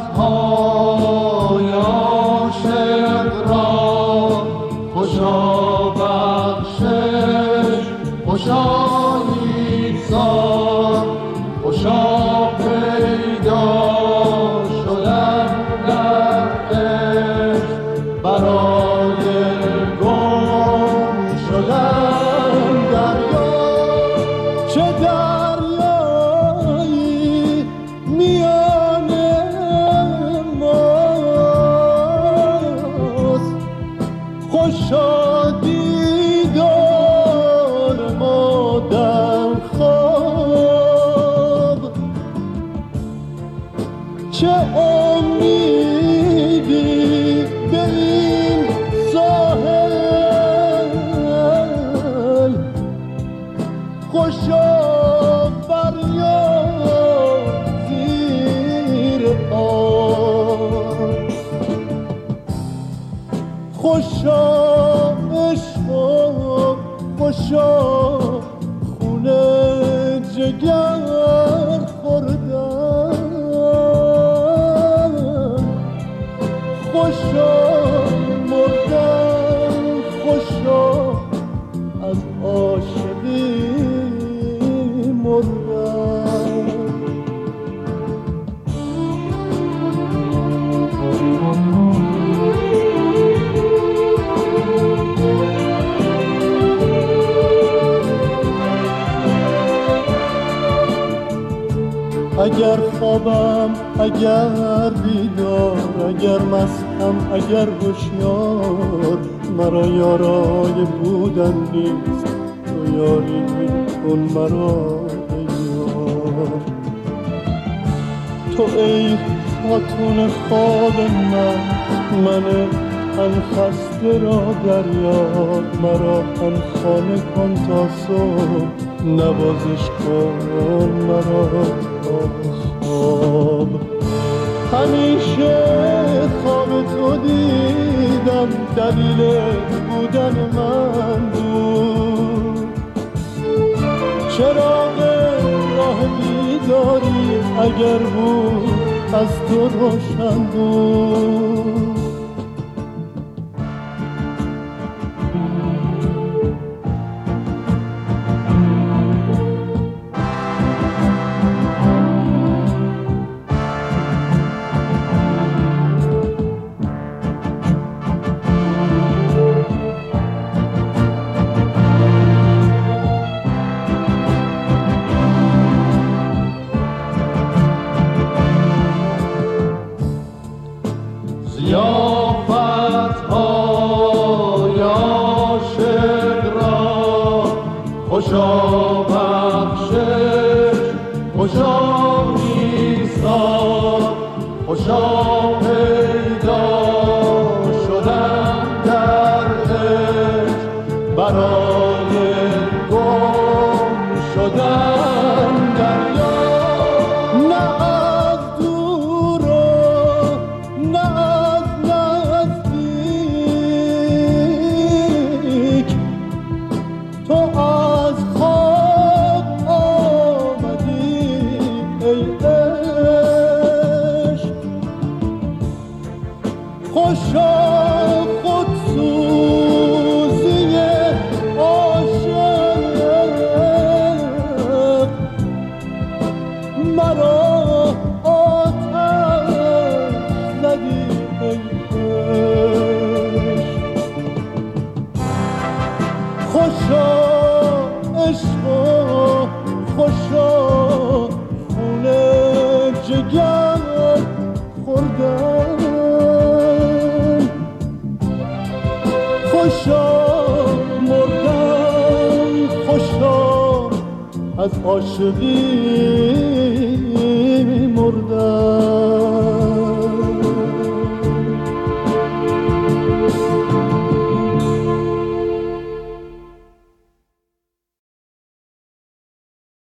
های عاشق را خوشا بخشش، خوشا ایثار، خوشا پیدا شدن در عشق، برای گم شدن دریا. چه دریایی میان ماست، خوشا دیدار ما در خواب. چه امیدی به این ساحل، خوشا فریاد زیر آب. خوشا عشق و خوشا خونه جگر خوردن، خوشا مردن، خوشا از عاشقی مردن. اگر خوابم، اگر بیدار، اگر مستم، اگر هوشیار، مرا یارای بودن نیست، تو یاری کن مرا ای یار. تو ای خاتون خواب من ان خسته را دریاب، مرا ان خانه کن تا صبح، نوازش کن مرا تا خواب. همیشه خواب تو دیدم، دلیل بودن من بود. چراغ راه بیداری اگر بود از تو روشن بود. های عاشق را خوشا بخشش، خوشا ایثار، خوشا پیدا شدن در عشق، برای گم شدن دریا. نه از دور و نه از نزدیک، تو از خواب آمدی ای عشق. خوشا خودسوزی عاشق، مرا آتش زدی ای عشق. خوشا عشق و خوشا خون جگر خوردن، خوشا مردن، خوشا از عاشقی